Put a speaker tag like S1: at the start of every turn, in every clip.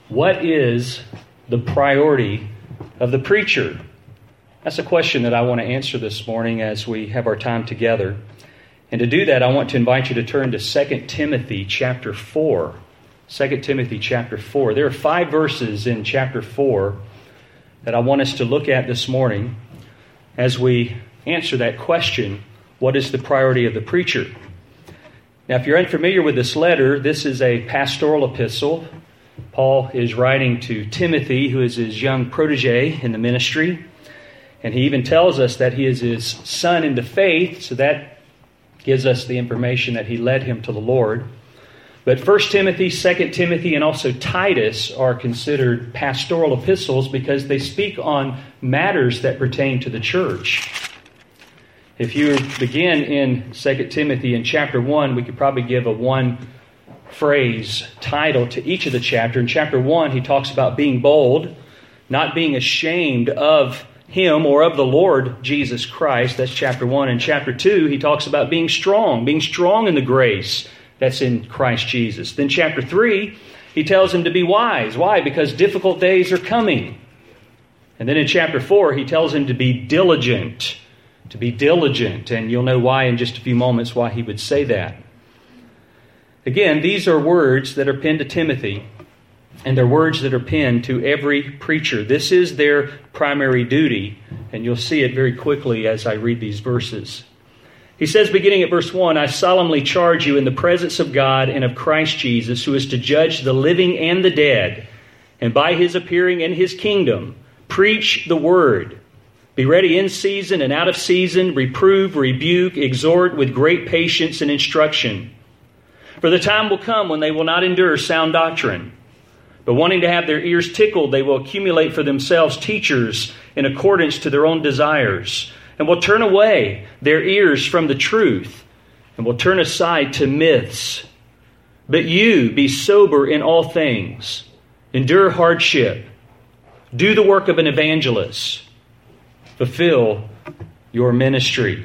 S1: What is the priority of the preacher? That's a question that I want to answer this morning as we have our time together. And to do that, I want to invite you to turn to 2 Timothy chapter 4. 2 Timothy chapter 4. There are 5 verses in chapter 4 that I want us to look at this morning as we answer that question, what is the priority of the preacher? Now, if you're unfamiliar with this letter, this is a pastoral epistle. Paul is writing to Timothy, who is his young protege in the ministry. And he even tells us that he is his son in the faith, so that gives us the information that he led him to the Lord. But 1 Timothy, 2 Timothy, and also Titus are considered pastoral epistles because they speak on matters that pertain to the church. If you begin in 2 Timothy in chapter 1, we could probably give a one-phrase title to each of the chapters. In chapter 1, he talks about being bold, not being ashamed of Him or of the Lord Jesus Christ. That's chapter 1. In chapter 2, he talks about being strong in the grace that's in Christ Jesus. Then chapter 3, he tells him to be wise. Why? Because difficult days are coming. And then in chapter 4, he tells him to be diligent. To be diligent. And you'll know why in just a few moments why he would say that. Again, these are words that are penned to Timothy. And they're words that are penned to every preacher. This is their primary duty. And you'll see it very quickly as I read these verses. He says, beginning at verse 1, I solemnly charge you in the presence of God and of Christ Jesus, who is to judge the living and the dead, and by His appearing in His kingdom, preach the word. Be ready in season and out of season, reprove, rebuke, exhort with great patience and instruction. For the time will come when they will not endure sound doctrine, but wanting to have their ears tickled, they will accumulate for themselves teachers in accordance to their own desires, and will turn away their ears from the truth, and will turn aside to myths. But you be sober in all things, endure hardship, do the work of an evangelist, fulfill your ministry.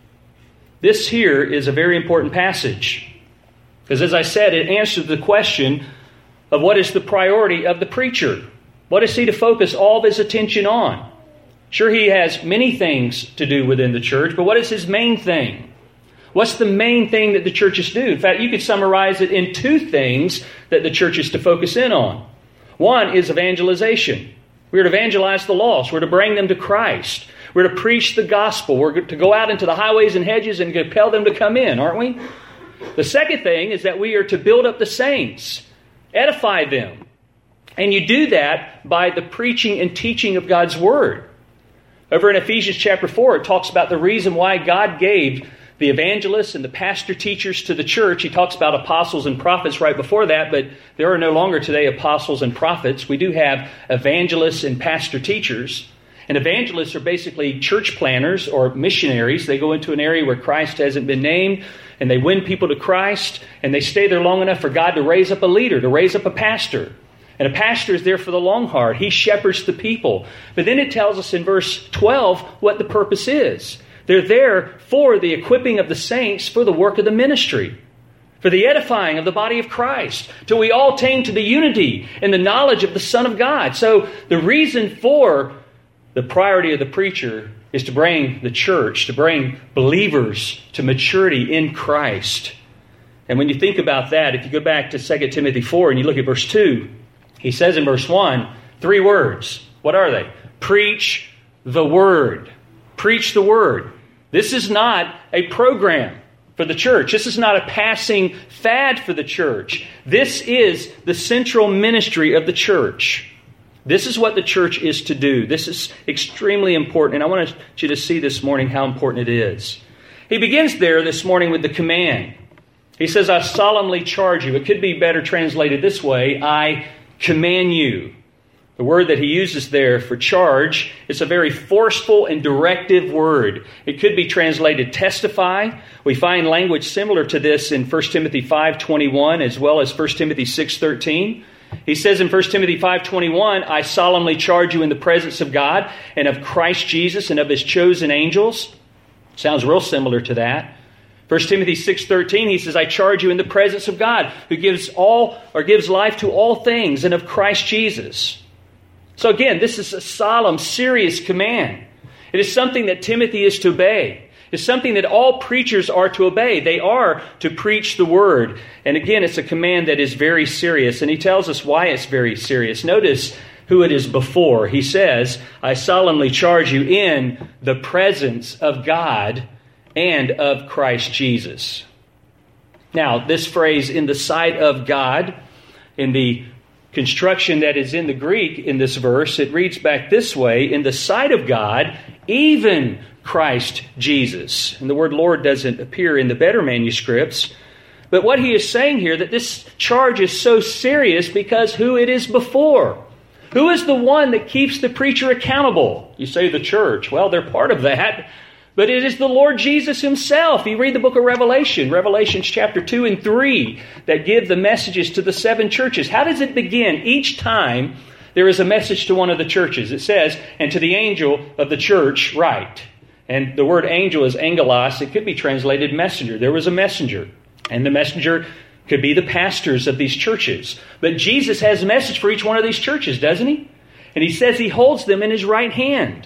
S1: This here is a very important passage, because as I said, it answers the question of what is the priority of the preacher. What is he to focus all of his attention on? Sure, he has many things to do within the church, but what is his main thing? What's the main thing that the churches do? In fact, you could summarize it in 2 things that the church is to focus in on. One is evangelization. We're to evangelize the lost. We're to bring them to Christ. We're to preach the gospel. We're to go out into the highways and hedges and compel them to come in, aren't we? The second thing is that we are to build up the saints, edify them. And you do that by the preaching and teaching of God's Word. Over in Ephesians chapter 4, it talks about the reason why God gave the evangelists and the pastor teachers to the church. He talks about apostles and prophets right before that, but there are no longer today apostles and prophets. We do have evangelists and pastor teachers. And evangelists are basically church planners or missionaries. They go into an area where Christ hasn't been named, and they win people to Christ, and they stay there long enough for God to raise up a leader, to raise up a pastor. And a pastor is there for the long haul. He shepherds the people. But then it tells us in verse 12 what the purpose is. They're there for the equipping of the saints for the work of the ministry, for the edifying of the body of Christ, till we all attain to the unity and the knowledge of the Son of God. So the reason for the priority of the preacher is to bring the church, to bring believers to maturity in Christ. And when you think about that, if you go back to 2 Timothy 4 and you look at verse 2, he says in verse 1, 3 words. What are they? Preach the word. Preach the word. This is not a program for the church. This is not a passing fad for the church. This is the central ministry of the church. This is what the church is to do. This is extremely important. And I want you to see this morning how important it is. He begins there this morning with the command. He says, I solemnly charge you. It could be better translated this way. I command you. The word that he uses there for charge is a very forceful and directive word. It could be translated testify. We find language similar to this in 1 Timothy 5:21 as well as 1 Timothy 6:13. He says in 1 Timothy 5:21, I solemnly charge you in the presence of God and of Christ Jesus and of His chosen angels. Sounds real similar to that. 1 Timothy 6:13, he says, I charge you in the presence of God, who gives life to all things, and of Christ Jesus. So again, this is a solemn, serious command. It is something that Timothy is to obey. It's something that all preachers are to obey. They are to preach the Word. And again, it's a command that is very serious. And he tells us why it's very serious. Notice who it is before. He says, I solemnly charge you in the presence of God and of Christ Jesus. Now, this phrase, in the sight of God, in the construction that is in the Greek in this verse, it reads back this way, in the sight of God, even Christ Jesus. And the word Lord doesn't appear in the better manuscripts. But what he is saying here, that this charge is so serious because who it is before. Who is the one that keeps the preacher accountable? You say the church. Well, they're part of that. But it is the Lord Jesus himself. You read the book of Revelation, Revelations chapter 2 and 3, that give the messages to the 7 churches. How does it begin? Each time there is a message to one of the churches. It says, and to the angel of the church write. And the word angel is angelos. It could be translated messenger. There was a messenger. And the messenger could be the pastors of these churches. But Jesus has a message for each one of these churches, doesn't he? And he says he holds them in his right hand.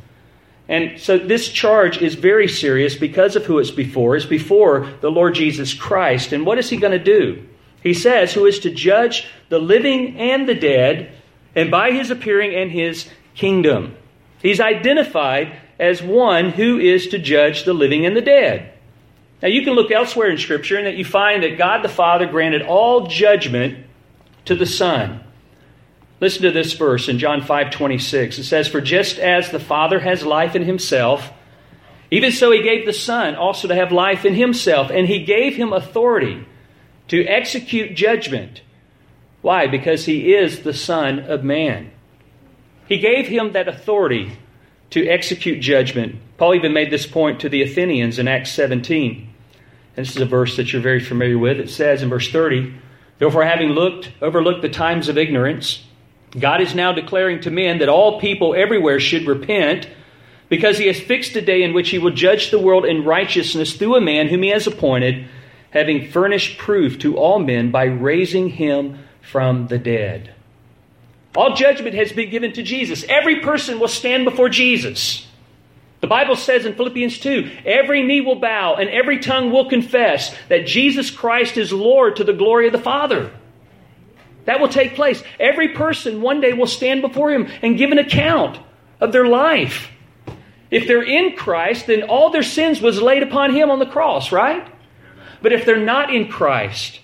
S1: And so this charge is very serious because of who it's before. It's before the Lord Jesus Christ. And what is he going to do? He says, who is to judge the living and the dead, and by his appearing and his kingdom. He's identified as one who is to judge the living and the dead. Now you can look elsewhere in Scripture and that you find that God the Father granted all judgment to the Son. Listen to this verse in John 5:26. It says, for just as the Father has life in himself, even so he gave the Son also to have life in himself, and he gave him authority to execute judgment. Why? Because he is the Son of Man. He gave him that authority to execute judgment. Paul even made this point to the Athenians in Acts 17. And this is a verse that you're very familiar with. It says in verse 30, therefore having overlooked the times of ignorance, God is now declaring to men that all people everywhere should repent, because he has fixed a day in which he will judge the world in righteousness through a man whom he has appointed, having furnished proof to all men by raising him from the dead. All judgment has been given to Jesus. Every person will stand before Jesus. The Bible says in Philippians 2, every knee will bow and every tongue will confess that Jesus Christ is Lord to the glory of the Father. That will take place. Every person one day will stand before him and give an account of their life. If they're in Christ, then all their sins was laid upon him on the cross, right? But if they're not in Christ,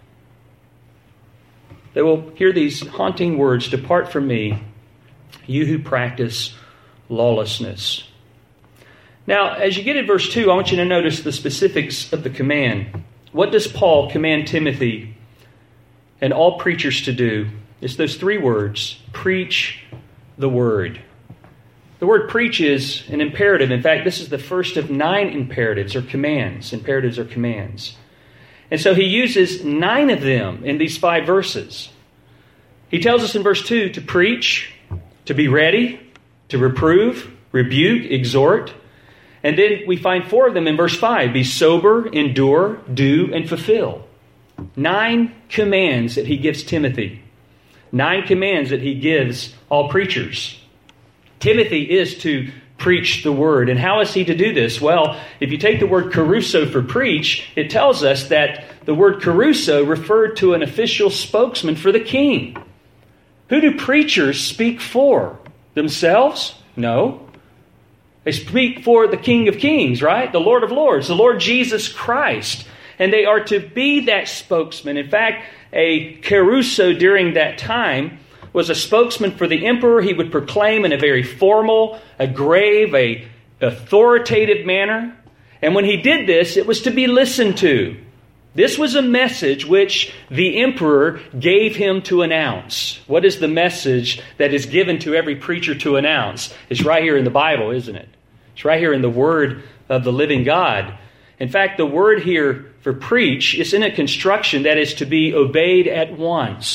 S1: they will hear these haunting words, depart from me, you who practice lawlessness. Now, as you get in verse 2, I want you to notice the specifics of the command. What does Paul command Timothy and all preachers to do? It's those 3 words, preach the word. The word preach is an imperative. In fact, this is the first of 9 imperatives or commands. Imperatives or commands. And so he uses 9 of them in these 5 verses. He tells us in verse 2 to preach, to be ready, to reprove, rebuke, exhort. And then we find 4 of them in verse 5. Be sober, endure, do, and fulfill. 9 commands that he gives Timothy. 9 commands that he gives all preachers. Timothy is to preach the word. And how is he to do this? Well, if you take the word caruso for preach, it tells us that the word caruso referred to an official spokesman for the king. Who do preachers speak for? Themselves? No. They speak for the King of Kings, right? The Lord of Lords, the Lord Jesus Christ. And they are to be that spokesman. In fact, a caruso during that time was a spokesman for the emperor. He would proclaim in a very formal, a grave, a authoritative manner. And when he did this, it was to be listened to. This was a message which the emperor gave him to announce. What is the message that is given to every preacher to announce? It's right here in the Bible, isn't it? It's right here in the Word of the living God. In fact, the word here for preach is in a construction that is to be obeyed at once.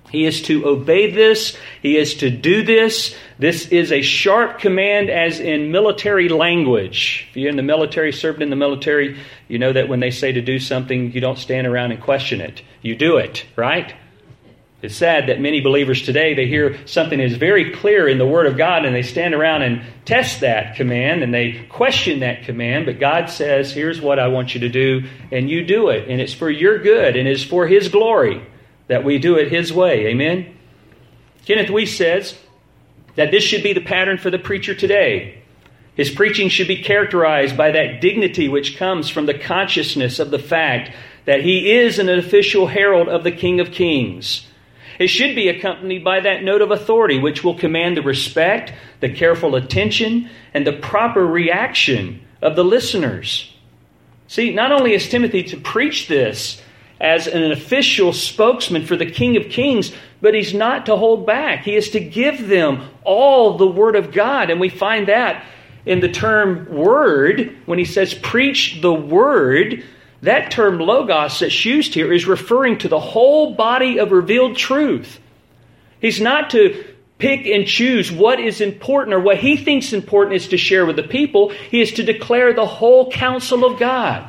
S1: He is to obey this. He is to do this. This is a sharp command as in military language. If you're in the military, served in the military, you know that when they say to do something, you don't stand around and question it. You do it, right? It's sad that many believers today, they hear something that is very clear in the Word of God and they stand around and test that command and they question that command. But God says, here's what I want you to do, and you do it. And it's for your good and it's for His glory that we do it His way. Amen? Kenneth Wuest says that this should be the pattern for the preacher today. His preaching should be characterized by that dignity which comes from the consciousness of the fact that he is an official herald of the King of Kings. It should be accompanied by that note of authority which will command the respect, the careful attention, and the proper reaction of the listeners. See, not only is Timothy to preach this as an official spokesman for the King of Kings, but he's not to hold back. He is to give them all the Word of God. And we find that in the term word, when he says preach the Word. That term logos that's used here is referring to the whole body of revealed truth. He's not to pick and choose what is important or what he thinks important is to share with the people. He is to declare the whole counsel of God.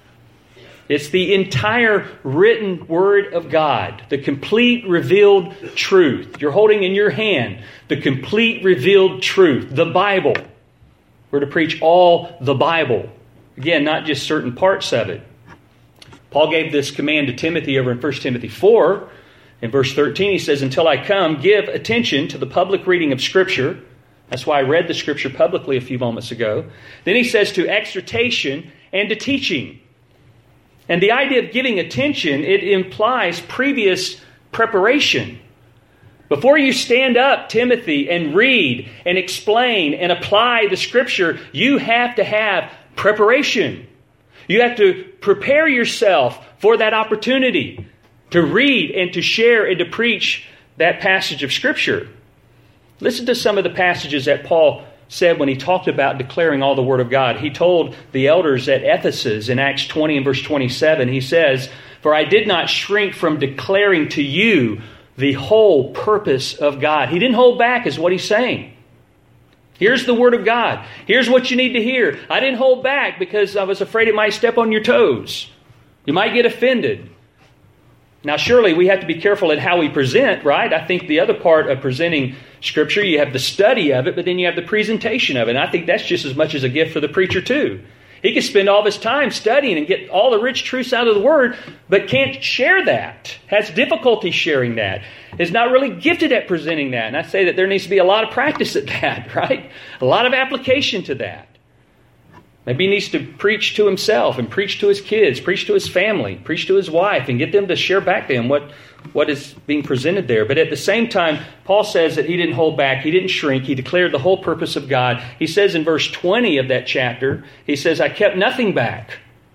S1: It's the entire written Word of God, the complete revealed truth. You're holding in your hand the complete revealed truth, the Bible. We're to preach all the Bible. Again, not just certain parts of it. Paul gave this command to Timothy over in 1 Timothy 4. In verse 13, he says, until I come, give attention to the public reading of Scripture. That's why I read the Scripture publicly a few moments ago. Then he says to exhortation and to teaching. And the idea of giving attention, it implies previous preparation. Before you stand up, Timothy, and read and explain and apply the Scripture, you have to have preparation. You have to prepare yourself for that opportunity to read and to share and to preach that passage of Scripture. Listen to some of the passages that Paul said when he talked about declaring all the Word of God. He told the elders at Ephesus in Acts 20 and verse 27, he says, for I did not shrink from declaring to you the whole purpose of God. He didn't hold back is what he's saying. Here's the Word of God. Here's what you need to hear. I didn't hold back because I was afraid it might step on your toes. You might get offended. Now, surely we have to be careful at how we present, right? I think the other part of presenting Scripture, you have the study of it, but then you have the presentation of it. And I think that's just as much as a gift for the preacher, too. He can spend all of his time studying and get all the rich truths out of the Word, but can't share that. Has difficulty sharing that. Is not really gifted at presenting that. And I say that there needs to be a lot of practice at that, right? A lot of application to that. Maybe he needs to preach to himself and preach to his kids, preach to his family, preach to his wife, and get them to share back to him what is being presented there. But at the same time, Paul says that he didn't hold back, he didn't shrink, he declared the whole purpose of God. He says in verse 20 of that chapter, he says, I kept nothing back.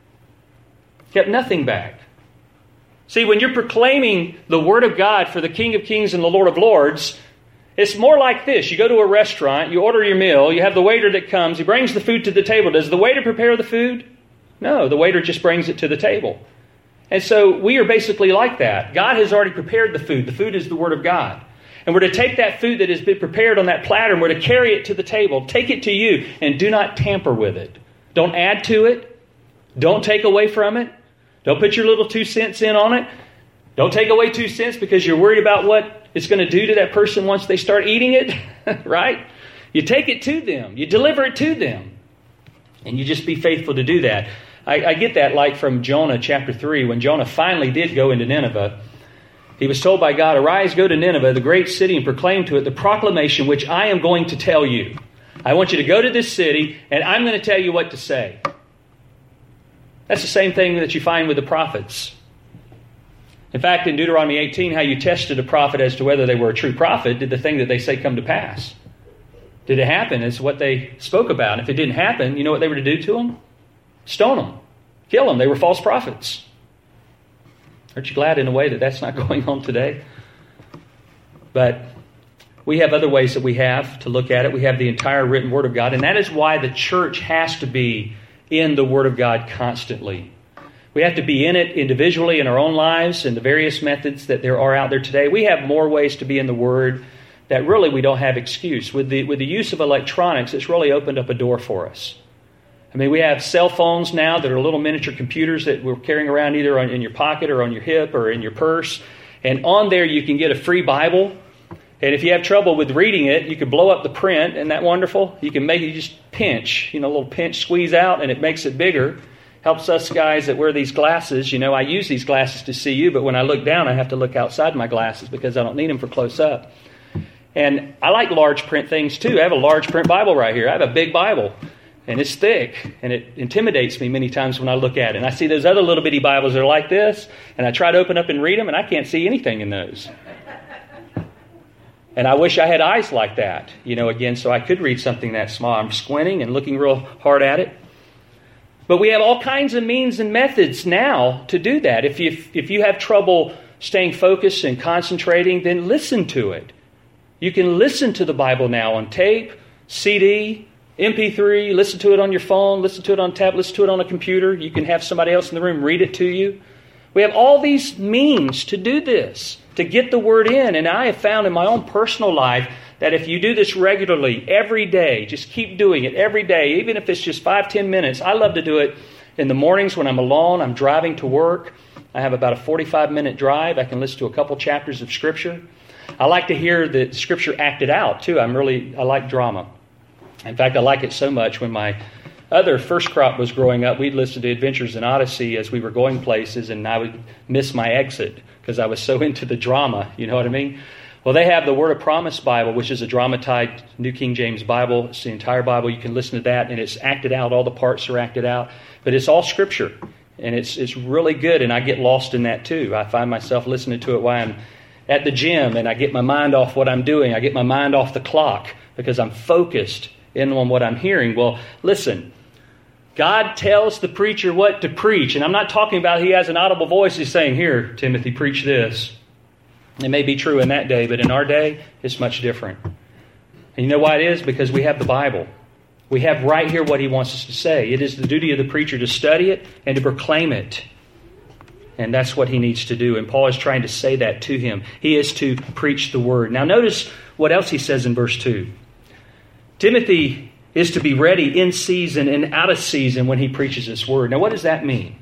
S1: Kept nothing back. See, when you're proclaiming the Word of God for the King of Kings and the Lord of Lords, it's more like this. You go to a restaurant, you order your meal, you have the waiter that comes, he brings the food to the table. Does the waiter prepare the food? No, the waiter just brings it to the table. And so we are basically like that. God has already prepared the food. The food is the Word of God. And we're to take that food that has been prepared on that platter and we're to carry it to the table. Take it to you and do not tamper with it. Don't add to it. Don't take away from it. Don't put your little 2 cents in on it. Don't take away 2 cents because you're worried about what it's going to do to that person once they start eating it, right? You take it to them. You deliver it to them. And you just be faithful to do that. I get that like from Jonah chapter 3. When Jonah finally did go into Nineveh, he was told by God, arise, go to Nineveh, the great city, and proclaim to it the proclamation which I am going to tell you. I want you to go to this city, and I'm going to tell you what to say. That's the same thing that you find with the prophets. In fact, in Deuteronomy 18, how you tested a prophet as to whether they were a true prophet, did the thing that they say come to pass? Did it happen? It's what they spoke about. And if it didn't happen, you know what they were to do to them? Stone them. Kill them. They were false prophets. Aren't you glad in a way that that's not going on today? But we have other ways that we have to look at it. We have the entire written Word of God. And that is why the church has to be in the Word of God constantly. We have to be in it individually in our own lives and the various methods that there are out there today. We have more ways to be in the Word that really we don't have excuse. With the use of electronics, it's really opened up a door for us. I mean, we have cell phones now that are little miniature computers that we're carrying around either in your pocket or on your hip or in your purse. And on there you can get a free Bible. And if you have trouble with reading it, you can blow up the print. Isn't that wonderful? You can make it just pinch, a little pinch squeeze out, and it makes it bigger. Helps us guys that wear these glasses. I use these glasses to see you, but when I look down, I have to look outside my glasses because I don't need them for close up. And I like large print things too. I have a large print Bible right here. I have a big Bible, and it's thick, and it intimidates me many times when I look at it. And I see those other little bitty Bibles that are like this, and I try to open up and read them, and I can't see anything in those. And I wish I had eyes like that, again, so I could read something that small. I'm squinting and looking real hard at it. But we have all kinds of means and methods now to do that. If you have trouble staying focused and concentrating, then listen to it. You can listen to the Bible now on tape, CD, MP3, listen to it on your phone, listen to it on tablet, listen to it on a computer. You can have somebody else in the room read it to you. We have all these means to do this, to get the Word in. And I have found in my own personal life that if you do this regularly, every day, just keep doing it every day, even if it's just 5-10 minutes. I love to do it in the mornings when I'm alone, I'm driving to work. I have about a 45-minute drive. I can listen to a couple chapters of Scripture. I like to hear the Scripture acted out, too. I like drama. In fact, I like it so much. When my other first crop was growing up, we'd listen to Adventures in Odyssey as we were going places, and I would miss my exit because I was so into the drama, you know what I mean? Well, they have the Word of Promise Bible, which is a dramatized New King James Bible. It's the entire Bible. You can listen to that, and it's acted out. All the parts are acted out. But it's all Scripture, and it's really good, and I get lost in that too. I find myself listening to it while I'm at the gym, and I get my mind off what I'm doing. I get my mind off the clock because I'm focused in on what I'm hearing. Well, listen, God tells the preacher what to preach, and I'm not talking about he has an audible voice. He's saying, here, Timothy, preach this. It may be true in that day, but in our day, it's much different. And you know why it is? Because we have the Bible. We have right here what he wants us to say. It is the duty of the preacher to study it and to proclaim it. And that's what he needs to do. And Paul is trying to say that to him. He is to preach the Word. Now notice what else he says in verse 2. Timothy is to be ready in season and out of season when he preaches this Word. Now what does that mean?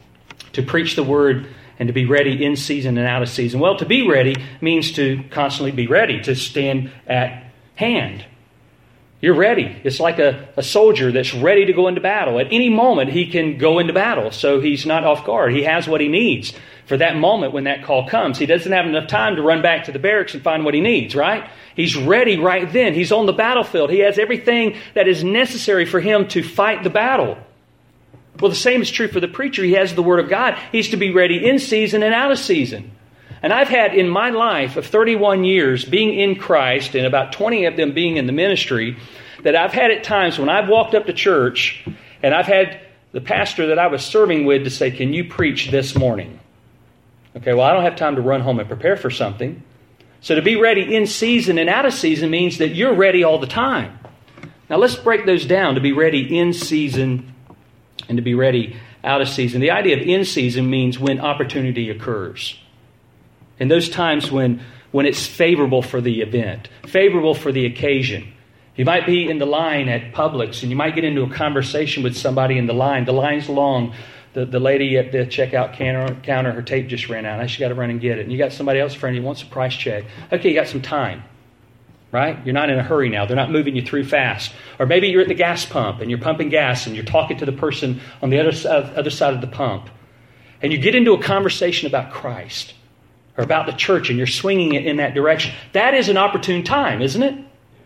S1: To preach the Word and to be ready in season and out of season. Well, to be ready means to constantly be ready, to stand at hand. You're ready. It's like a soldier that's ready to go into battle. At any moment, he can go into battle, so he's not off guard. He has what he needs for that moment when that call comes. He doesn't have enough time to run back to the barracks and find what he needs, right? He's ready right then. He's on the battlefield. He has everything that is necessary for him to fight the battle. Well, the same is true for the preacher. He has the Word of God. He's to be ready in season and out of season. And I've had in my life of 31 years being in Christ, and about 20 of them being in the ministry, that I've had at times when I've walked up to church and I've had the pastor that I was serving with to say, can you preach this morning? Okay, well, I don't have time to run home and prepare for something. So to be ready in season and out of season means that you're ready all the time. Now let's break those down. To be ready in season and to be ready out of season. The idea of in season means when opportunity occurs. In those times when it's favorable for the event, favorable for the occasion. You might be in the line at Publix and you might get into a conversation with somebody in the line. The line's long. The lady at the checkout counter, her tape just ran out. Now she got to run and get it. And you got somebody else in front of you who wants a price check. Okay, you got some time. Right? You're not in a hurry now. They're not moving you through fast. Or maybe you're at the gas pump and you're pumping gas and you're talking to the person on the other side of the pump. And you get into a conversation about Christ or about the church and you're swinging it in that direction. That is an opportune time, isn't it?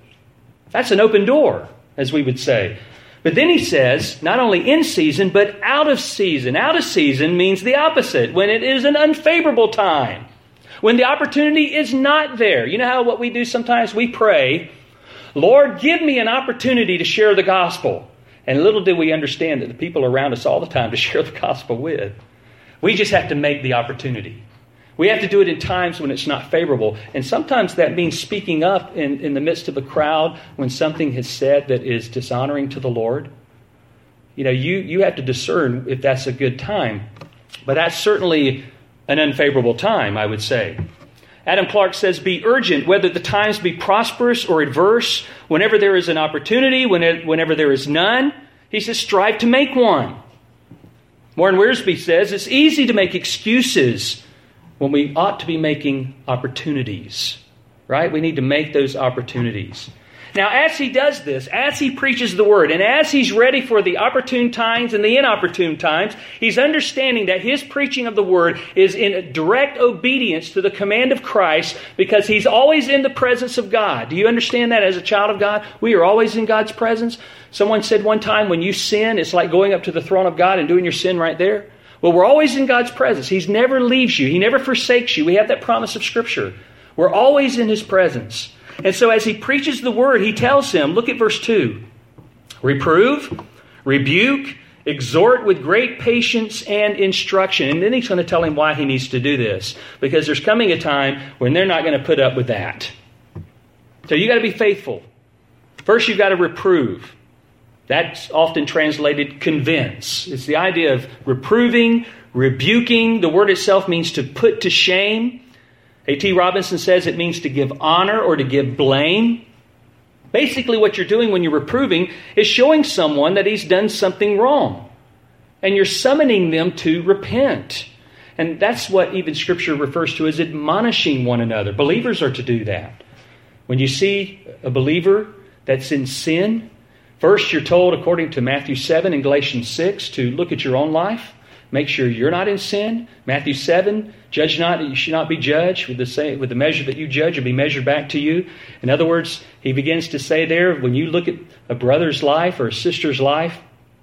S1: That's an open door, as we would say. But then he says, not only in season, but out of season. Out of season means the opposite, when it is an unfavorable time. When the opportunity is not there. You know how what we do sometimes? We pray, Lord, give me an opportunity to share the gospel. And little do we understand that the people around us all the time to share the gospel with. We just have to make the opportunity. We have to do it in times when it's not favorable. And sometimes that means speaking up in the midst of a crowd when something is said that is dishonoring to the Lord. You know, you have to discern if that's a good time. But that's certainly an unfavorable time, I would say. Adam Clarke says, be urgent, whether the times be prosperous or adverse, whenever there is an opportunity, whenever there is none. He says, strive to make one. Warren Wiersbe says, it's easy to make excuses when we ought to be making opportunities. Right? We need to make those opportunities. Now, as he does this, as he preaches the Word, and as he's ready for the opportune times and the inopportune times, he's understanding that his preaching of the Word is in direct obedience to the command of Christ, because he's always in the presence of God. Do you understand that as a child of God? We are always in God's presence. Someone said one time, when you sin, it's like going up to the throne of God and doing your sin right there. Well, we're always in God's presence. He never leaves you. He never forsakes you. We have that promise of Scripture. We're always in His presence. And so as he preaches the Word, he tells him, look at verse 2, reprove, rebuke, exhort with great patience and instruction. And then he's going to tell him why he needs to do this. Because there's coming a time when they're not going to put up with that. So you got to be faithful. First, you've got to reprove. That's often translated convince. It's the idea of reproving, rebuking. The word itself means to put to shame. A.T. Robinson says it means to give honor or to give blame. Basically, what you're doing when you're reproving is showing someone that he's done something wrong. And you're summoning them to repent. And that's what even Scripture refers to as admonishing one another. Believers are to do that. When you see a believer that's in sin, first you're told, according to Matthew 7 and Galatians 6, to look at your own life. Make sure you're not in sin. Matthew 7, judge not, you should not be judged. With the measure that you judge, will be measured back to you. In other words, he begins to say there, when you look at a brother's life or a sister's life,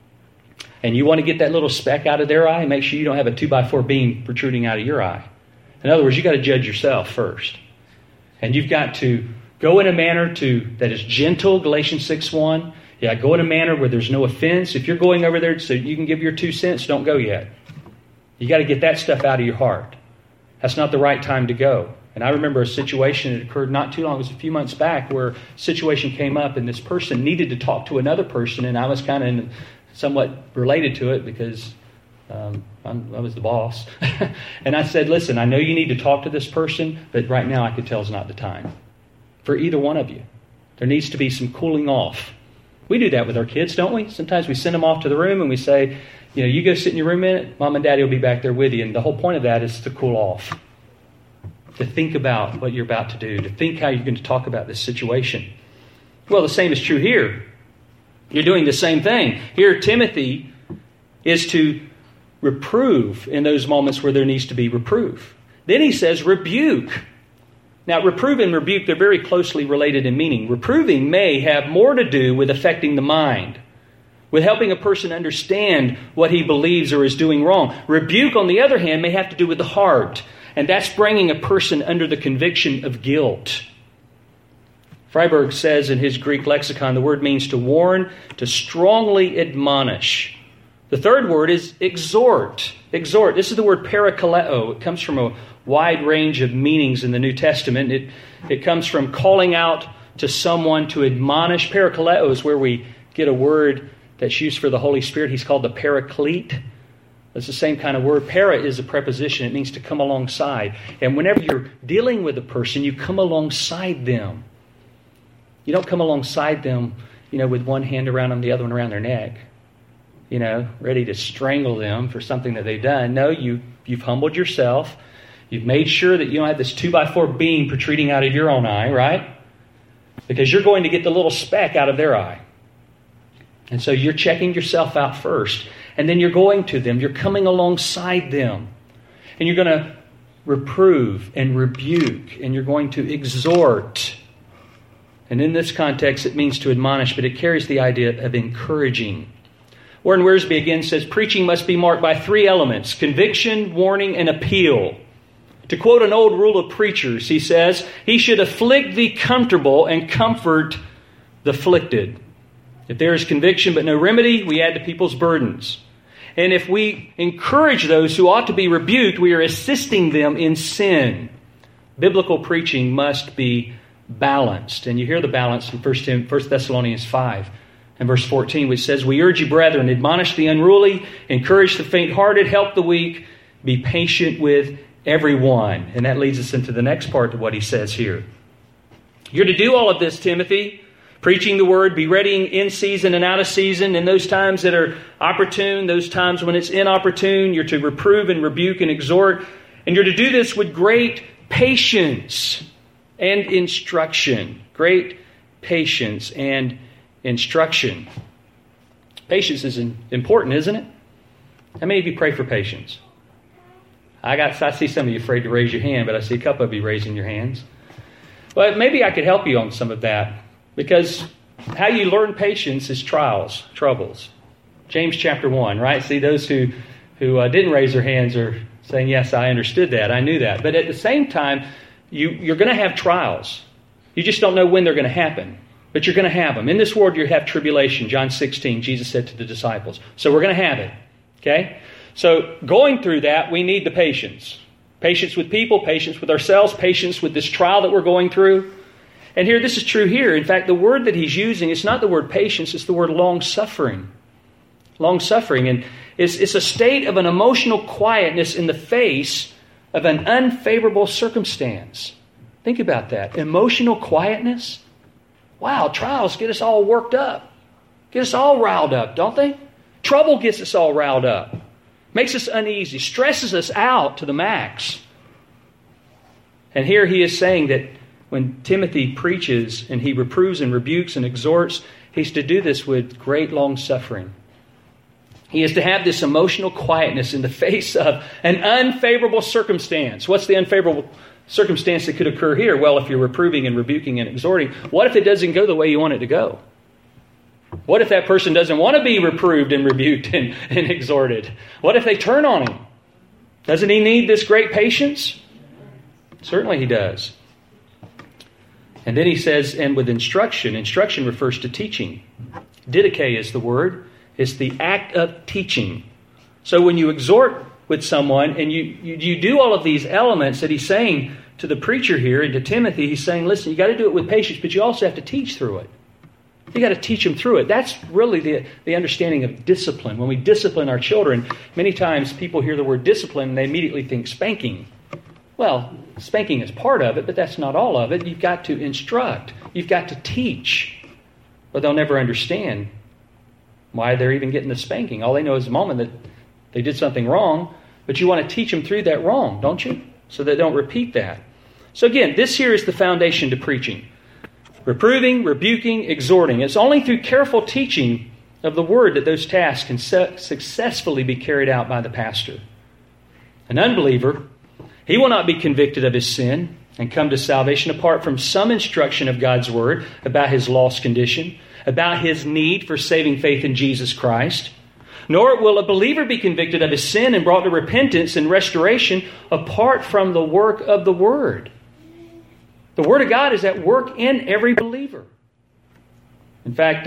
S1: and you want to get that little speck out of their eye, make sure you don't have a 2x4 beam protruding out of your eye. In other words, you've got to judge yourself first. And you've got to go in a manner that is gentle, Galatians 6:1. Yeah, go in a manner where there's no offense. If you're going over there so you can give your 2 cents, don't go yet. You got to get that stuff out of your heart. That's not the right time to go. And I remember a situation that occurred not too long, it was a few months back, where a situation came up and this person needed to talk to another person, and I was kind of somewhat related to it because I was the boss. And I said, listen, I know you need to talk to this person, but right now I could tell is not the time. For either one of you. There needs to be some cooling off. We do that with our kids, don't we? Sometimes we send them off to the room and we say, you go sit in your room a minute, Mom and Daddy will be back there with you. And the whole point of that is to cool off. To think about what you're about to do. To think how you're going to talk about this situation. Well, the same is true here. You're doing the same thing. Here, Timothy is to reprove in those moments where there needs to be reproof. Then he says rebuke. Now, reprove and rebuke, they're very closely related in meaning. Reproving may have more to do with affecting the mind, with helping a person understand what he believes or is doing wrong. Rebuke, on the other hand, may have to do with the heart, and that's bringing a person under the conviction of guilt. Freiberg says in his Greek lexicon, the word means to warn, to strongly admonish. The third word is exhort. Exhort. This is the word parakaleo. It comes from a wide range of meanings in the New Testament. It comes from calling out to someone to admonish. Parakaleo is where we get a word that's used for the Holy Spirit. He's called the Paraclete. It's the same kind of word. Para is a preposition. It means to come alongside. And whenever you're dealing with a person, you come alongside them. You don't come alongside them, with one hand around them, the other one around their neck, ready to strangle them for something that they've done. No, you've humbled yourself. You've made sure that you don't have this 2x4 beam protruding out of your own eye, right? Because you're going to get the little speck out of their eye. And so you're checking yourself out first. And then you're going to them. You're coming alongside them. And you're going to reprove and rebuke. And you're going to exhort. And in this context, it means to admonish, but it carries the idea of encouraging. Warren Wiersbe again says, preaching must be marked by 3 elements: conviction, warning, and appeal. To quote an old rule of preachers, he says, he should afflict the comfortable and comfort the afflicted. If there is conviction but no remedy, we add to people's burdens. And if we encourage those who ought to be rebuked, we are assisting them in sin. Biblical preaching must be balanced. And you hear the balance in 1 Thessalonians 5 and verse 14, which says, we urge you, brethren, admonish the unruly, encourage the faint-hearted, help the weak, Be patient with everyone. And that leads us into the next part of what he says here. You're to do all of this, Timothy. Preaching the word, be ready in season and out of season, in those times that are opportune, those times when it's inopportune. You're to reprove and rebuke and exhort. And you're to do this with great patience and instruction. Great patience and instruction. Patience is important, isn't it? How many of you pray for patience? I see some of you afraid to raise your hand, but I see a couple of you raising your hands. But maybe I could help you on some of that. Because how you learn patience is trials, troubles. James chapter 1, right? See, those who didn't raise their hands are saying, yes, I understood that, I knew that. But at the same time, you're going to have trials. You just don't know when they're going to happen. But you're going to have them. In this world, you have tribulation. John 16, Jesus said to the disciples. So we're going to have it. Okay? So going through that, we need the patience. Patience with people, patience with ourselves, patience with this trial that we're going through. And here, this is true here. In fact, the word that he's using, it's not the word patience, it's the word long-suffering. Long-suffering. And it's a state of an emotional quietness in the face of an unfavorable circumstance. Think about that. Emotional quietness. Wow, trials get us all worked up. Get us all riled up, don't they? Trouble gets us all riled up. Makes us uneasy. Stresses us out to the max. And here he is saying that when Timothy preaches and he reproves and rebukes and exhorts, he's to do this with great long suffering. He is to have this emotional quietness in the face of an unfavorable circumstance. What's the unfavorable circumstance that could occur here? Well, if you're reproving and rebuking and exhorting, what if it doesn't go the way you want it to go? What if that person doesn't want to be reproved and rebuked and exhorted? What if they turn on him? Doesn't he need this great patience? Certainly he does. And then he says, and with instruction. Instruction refers to teaching. Didache is the word. It's the act of teaching. So when you exhort with someone and you do all of these elements that he's saying to the preacher here and to Timothy, he's saying, listen, you got to do it with patience, but you also have to teach through it. You got to teach them through it. That's really the understanding of discipline. When we discipline our children, many times people hear the word discipline and they immediately think spanking. Well, spanking is part of it, but that's not all of it. You've got to instruct. You've got to teach. But they'll never understand why they're even getting the spanking. All they know is the moment that they did something wrong, but you want to teach them through that wrong, don't you? So they don't repeat that. So again, this here is the foundation to preaching. Reproving, rebuking, exhorting. It's only through careful teaching of the word that those tasks can successfully be carried out by the pastor. An unbeliever, he will not be convicted of his sin and come to salvation apart from some instruction of God's word about his lost condition, about his need for saving faith in Jesus Christ. Nor will a believer be convicted of his sin and brought to repentance and restoration apart from the work of the word. The word of God is at work in every believer. In fact,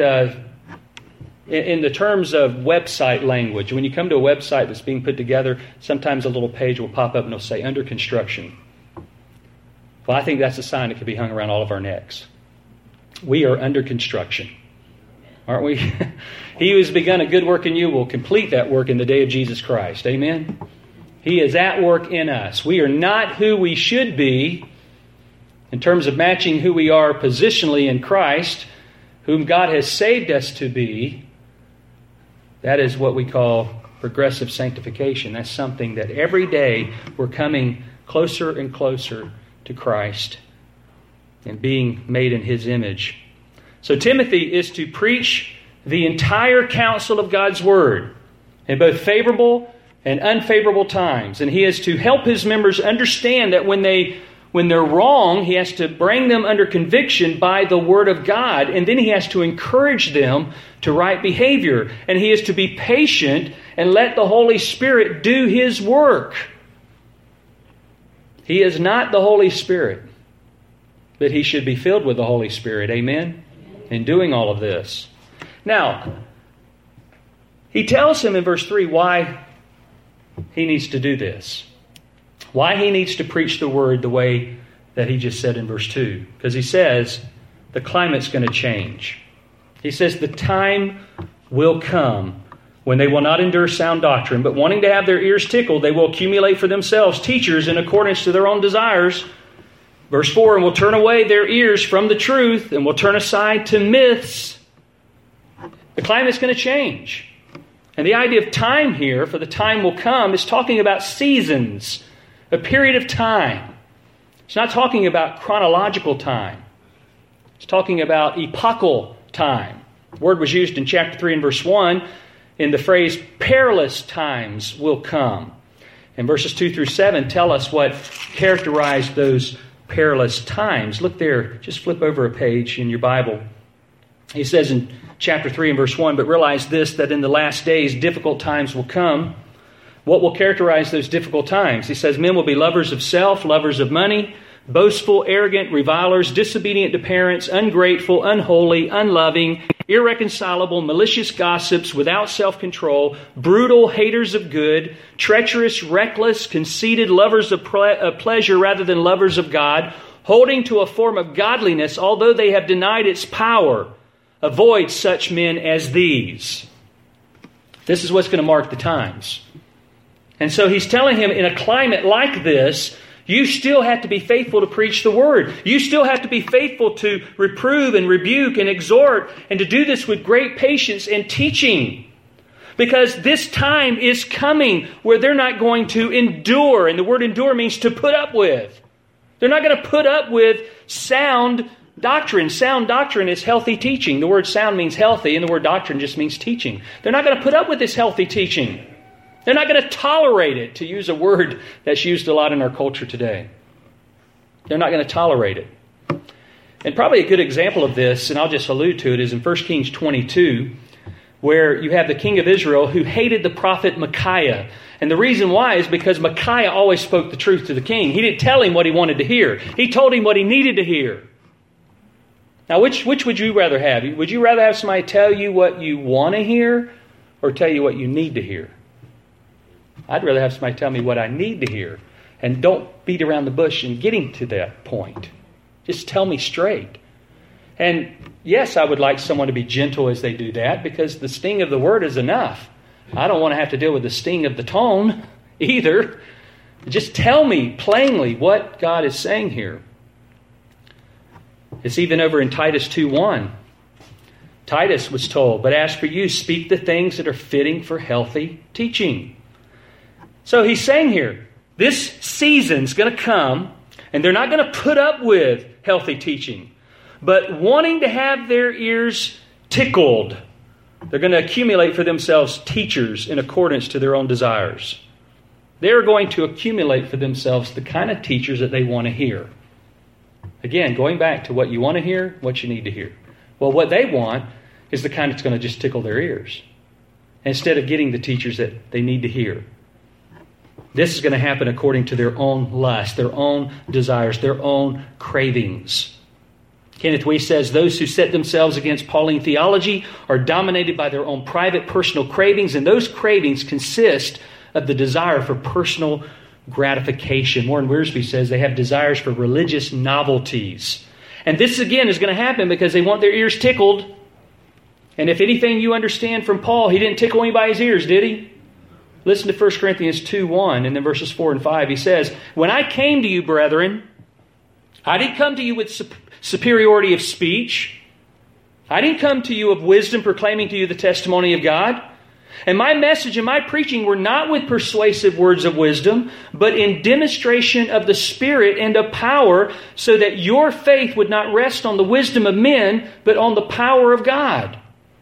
S1: in the terms of website language, when you come to a website that's being put together, sometimes a little page will pop up and it'll say, under construction. Well, I think that's a sign that could be hung around all of our necks. We are under construction. Aren't we? He who has begun a good work in you will complete that work in the day of Jesus Christ. Amen? He is at work in us. We are not who we should be in terms of matching who we are positionally in Christ, whom God has saved us to be. That is what we call progressive sanctification. That's something that every day we're coming closer and closer to Christ and being made in His image. So Timothy is to preach the entire counsel of God's Word in both favorable and unfavorable times. And he is to help his members understand that when they're wrong, he has to bring them under conviction by the Word of God. And then he has to encourage them to right behavior. And he is to be patient and let the Holy Spirit do His work. He is not the Holy Spirit, but he should be filled with the Holy Spirit. Amen? In doing all of this. Now, he tells him in verse 3 why he needs to do this. Why he needs to preach the Word the way that he just said in verse 2. Because he says the climate's going to change. He says the time will come When they will not endure sound doctrine, but wanting to have their ears tickled, they will accumulate for themselves teachers in accordance to their own desires. Verse 4, and will turn away their ears from the truth and will turn aside to myths. The climate's going to change. And the idea of time here, for the time will come, is talking about seasons, a period of time. It's not talking about chronological time. It's talking about epochal time. The word was used in chapter 3 and verse 1 in the phrase, perilous times will come. And verses 2 through 7 tell us what characterized those perilous times. Look there, just flip over a page in your Bible. He says in chapter 3 and verse 1, but realize this, that in the last days difficult times will come. What will characterize those difficult times? He says, men will be lovers of self, lovers of money, boastful, arrogant, revilers, disobedient to parents, ungrateful, unholy, unloving, irreconcilable, malicious gossips, without self-control, brutal, haters of good, treacherous, reckless, conceited, lovers of pleasure rather than lovers of God, holding to a form of godliness, although they have denied its power. Avoid such men as these. This is what's going to mark the times. And so he's telling him, in a climate like this, you still have to be faithful to preach the Word. You still have to be faithful to reprove and rebuke and exhort, and to do this with great patience and teaching. Because this time is coming where they're not going to endure. And the word endure means to put up with. They're not going to put up with sound doctrine. Sound doctrine is healthy teaching. The word sound means healthy, and the word doctrine just means teaching. They're not going to put up with this healthy teaching. They're not going to tolerate it, to use a word that's used a lot in our culture today. They're not going to tolerate it. And probably a good example of this, and I'll just allude to it, is in 1 Kings 22, where you have the king of Israel who hated the prophet Micaiah. And the reason why is because Micaiah always spoke the truth to the king. He didn't tell him what he wanted to hear. He told him what he needed to hear. Now, which would you rather have? Would you rather have somebody tell you what you want to hear or tell you what you need to hear? I'd rather have somebody tell me what I need to hear. And don't beat around the bush in getting to that point. Just tell me straight. And yes, I would like someone to be gentle as they do that, because the sting of the word is enough. I don't want to have to deal with the sting of the tone either. Just tell me plainly what God is saying here. It's even over in Titus 2:1. Titus was told, but as for you, speak the things that are fitting for healthy teaching. So he's saying here, this season's going to come, and they're not going to put up with healthy teaching. But wanting to have their ears tickled, they're going to accumulate for themselves teachers in accordance to their own desires. They're going to accumulate for themselves the kind of teachers that they want to hear. Again, going back to what you want to hear, what you need to hear. Well, what they want is the kind that's going to just tickle their ears, instead of getting the teachers that they need to hear. This is going to happen according to their own lust, their own desires, their own cravings. Kenneth Wuest says, those who set themselves against Pauline theology are dominated by their own private personal cravings, and those cravings consist of the desire for personal gratification. Warren Wiersbe says they have desires for religious novelties. And this again is going to happen because they want their ears tickled. And if anything you understand from Paul, he didn't tickle anybody's ears, did he? Listen to 1 Corinthians 2:1 and then verses 4 and 5. He says, when I came to you, brethren, I didn't come to you with superiority of speech. I didn't come to you of wisdom, proclaiming to you the testimony of God. And my message and my preaching were not with persuasive words of wisdom, but in demonstration of the Spirit and of power, so that your faith would not rest on the wisdom of men, but on the power of God.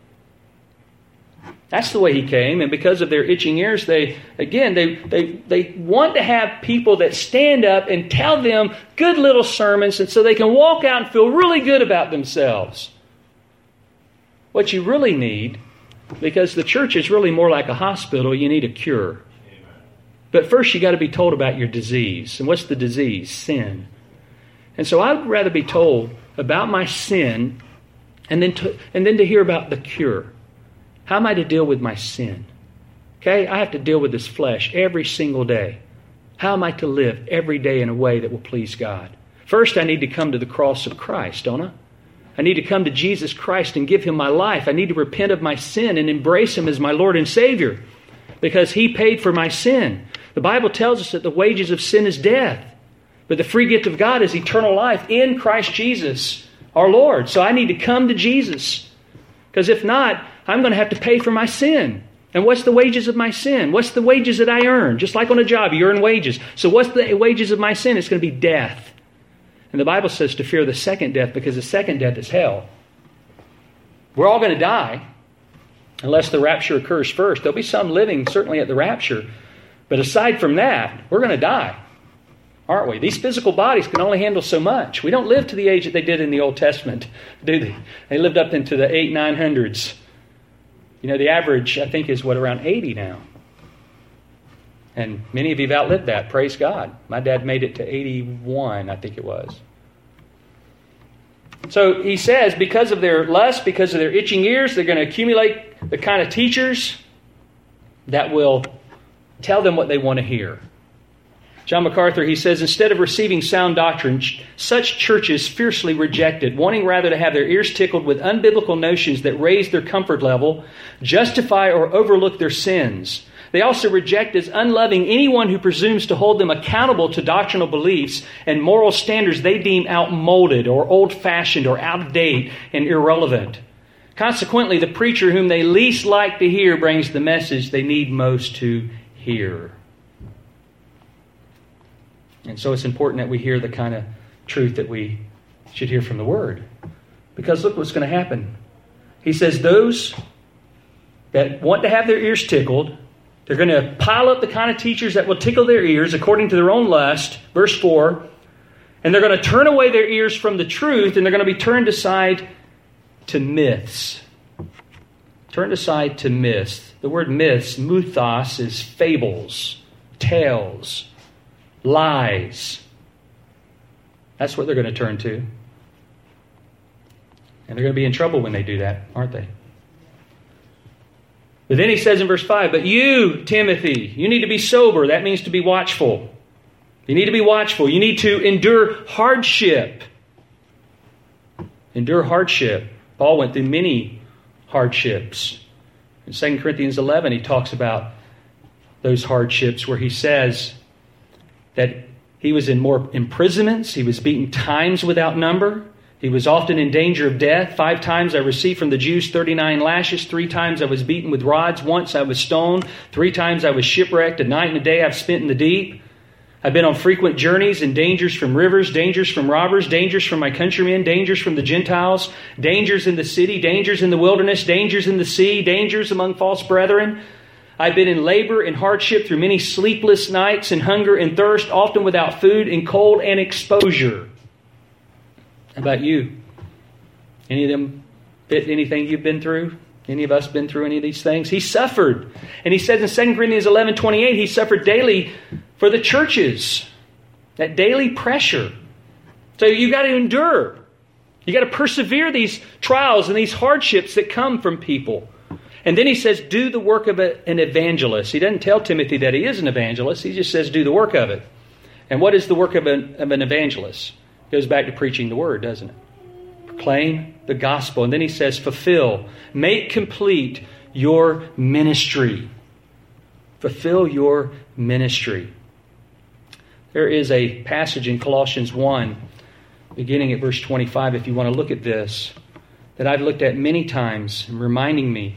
S1: That's the way he came, and because of their itching ears, they want to have people that stand up and tell them good little sermons, and so they can walk out and feel really good about themselves. What you really need, because the church is really more like a hospital, you need a cure. But first you got to be told about your disease. And what's the disease? Sin. And so I'd rather be told about my sin and then to hear about the cure. How am I to deal with my sin? Okay, I have to deal with this flesh every single day. How am I to live every day in a way that will please God? First, I need to come to the cross of Christ, don't I? I need to come to Jesus Christ and give Him my life. I need to repent of my sin and embrace Him as my Lord and Savior because He paid for my sin. The Bible tells us that the wages of sin is death, but the free gift of God is eternal life in Christ Jesus, our Lord. So I need to come to Jesus, because if not, I'm going to have to pay for my sin. And what's the wages of my sin? What's the wages that I earn? Just like on a job, you earn wages. So what's the wages of my sin? It's going to be death. And the Bible says to fear the second death, because the second death is hell. We're all going to die unless the rapture occurs first. There'll be some living certainly at the rapture. But aside from that, we're going to die, aren't we? These physical bodies can only handle so much. We don't live to the age that they did in the Old Testament, do they? They lived up into the 800s, 900s. You know, the average, I think, is around 80 now. And many of you have outlived that. Praise God. My dad made it to 81, I think it was. So he says, because of their lust, because of their itching ears, they're going to accumulate the kind of teachers that will tell them what they want to hear. John MacArthur, he says, instead of receiving sound doctrine, such churches fiercely reject it, wanting rather to have their ears tickled with unbiblical notions that raise their comfort level, justify or overlook their sins. They also reject as unloving anyone who presumes to hold them accountable to doctrinal beliefs and moral standards they deem outmoded or old-fashioned or out of date and irrelevant. Consequently, the preacher whom they least like to hear brings the message they need most to hear. And so it's important that we hear the kind of truth that we should hear from the Word. Because look what's going to happen. He says those that want to have their ears tickled, they're going to pile up the kind of teachers that will tickle their ears according to their own lust. Verse 4. And they're going to turn away their ears from the truth, and they're going to be turned aside to myths. Turned aside to myths. The word myths, muthos, is fables, tales, lies. That's what they're going to turn to. And they're going to be in trouble when they do that, aren't they? But then he says in verse 5, but you, Timothy, you need to be sober. That means to be watchful. You need to be watchful. You need to endure hardship. Endure hardship. Paul went through many hardships. In 2 Corinthians 11, he talks about those hardships where he says that he was in more imprisonments. He was beaten times without number. He was often in danger of death. 5 times I received from the Jews 39 lashes. 3 times I was beaten with rods. Once I was stoned. 3 times I was shipwrecked. A night and a day I've spent in the deep. I've been on frequent journeys and dangers from rivers, dangers from robbers, dangers from my countrymen, dangers from the Gentiles, dangers in the city, dangers in the wilderness, dangers in the sea, dangers among false brethren. I've been in labor and hardship through many sleepless nights and hunger and thirst, often without food and cold and exposure. How about you? Any of them fit anything you've been through? Any of us been through any of these things? He suffered. And he says in 2 Corinthians 11:28, he suffered daily for the churches. That daily pressure. So you've got to endure. You've got to persevere these trials and these hardships that come from people. And then he says, do the work of an evangelist. He doesn't tell Timothy that he is an evangelist. He just says, do the work of it. And what is the work of an evangelist? It goes back to preaching the word, doesn't it? Proclaim the gospel. And then he says, fulfill, make complete your ministry. Fulfill your ministry. There is a passage in Colossians 1, beginning at verse 25, if you want to look at this, that I've looked at many times, reminding me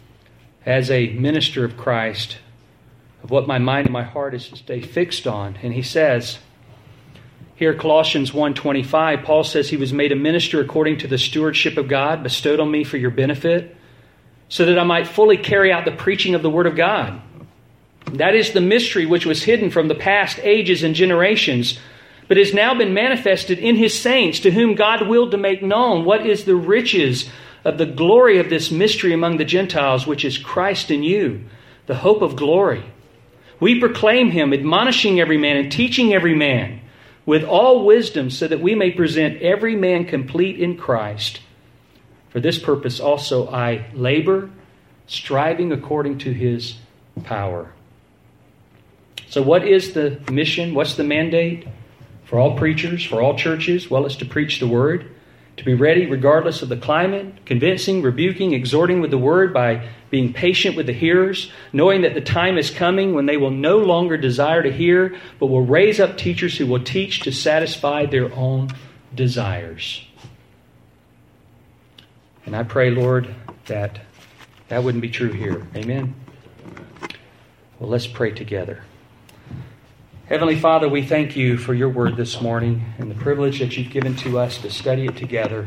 S1: as a minister of Christ of what my mind and my heart is to stay fixed on. And he says, here, Colossians 1:25, Paul says he was made a minister according to the stewardship of God bestowed on me for your benefit, so that I might fully carry out the preaching of the Word of God. That is the mystery which was hidden from the past ages and generations, but has now been manifested in His saints, to whom God willed to make known what is the riches of the glory of this mystery among the Gentiles, which is Christ in you, the hope of glory. We proclaim Him, admonishing every man and teaching every man with all wisdom, so that we may present every man complete in Christ. For this purpose also I labor, striving according to His power. So what is the mission? What's the mandate for all preachers, for all churches? Well, it's to preach the Word, to be ready regardless of the climate, convincing, rebuking, exhorting with the word by being patient with the hearers, knowing that the time is coming when they will no longer desire to hear, but will raise up teachers who will teach to satisfy their own desires. And I pray, Lord, that wouldn't be true here. Amen? Well, let's pray together. Heavenly Father, we thank you for your word this morning and the privilege that you've given to us to study it together.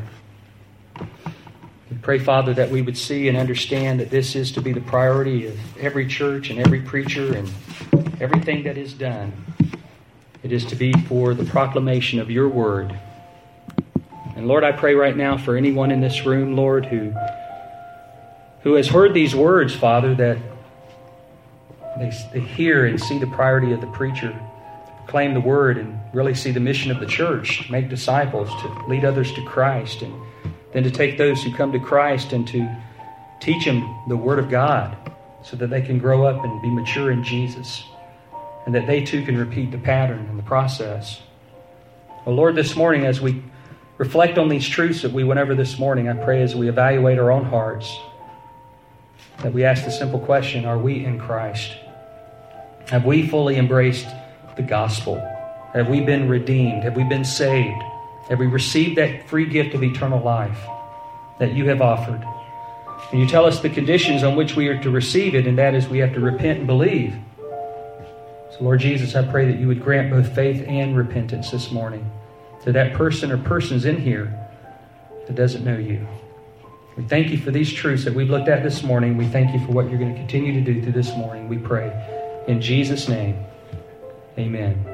S1: We pray, Father, that we would see and understand that this is to be the priority of every church and every preacher and everything that is done. It is to be for the proclamation of your word. And Lord, I pray right now for anyone in this room, Lord, who has heard these words, Father, that they hear and see the priority of the preacher, proclaim the word, and really see the mission of the church, make disciples, to lead others to Christ, and then to take those who come to Christ and to teach them the word of God so that they can grow up and be mature in Jesus, and that they too can repeat the pattern and the process. Well, Lord, this morning as we reflect on these truths that we went over this morning, I pray as we evaluate our own hearts, that we ask the simple question, are we in Christ? Have we fully embraced the gospel? Have we been redeemed? Have we been saved? Have we received that free gift of eternal life that you have offered? And you tell us the conditions on which we are to receive it, and that is we have to repent and believe. So Lord Jesus, I pray that you would grant both faith and repentance this morning to that person or persons in here that doesn't know you. We thank you for these truths that we've looked at this morning. We thank you for what you're going to continue to do through this morning. We pray in Jesus' name. Amen.